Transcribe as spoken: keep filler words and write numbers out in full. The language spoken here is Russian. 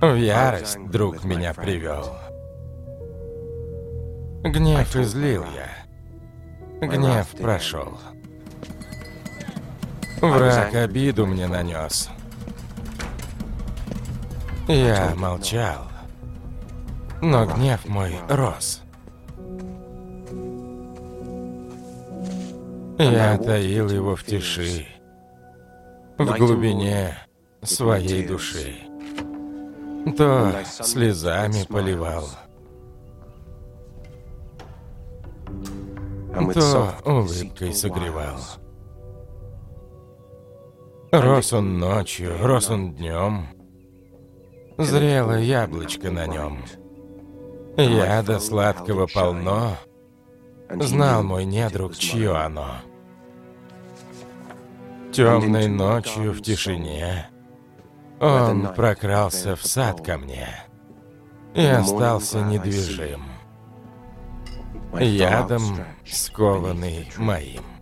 В ярость друг меня привел. Гнев излил я. Гнев прошел. Враг обиду мне нанес. Я молчал, но гнев мой рос. Я таил его в тиши, в глубине своей души. То слезами поливал, то улыбкой согревал. Рос он ночью, рос он днем. Зрело яблочко на нем. Яда сладкого полно. Знал мой недруг, чье оно. Темной ночью в тишине он прокрался в сад ко мне и остался недвижим, ядом скованный моим.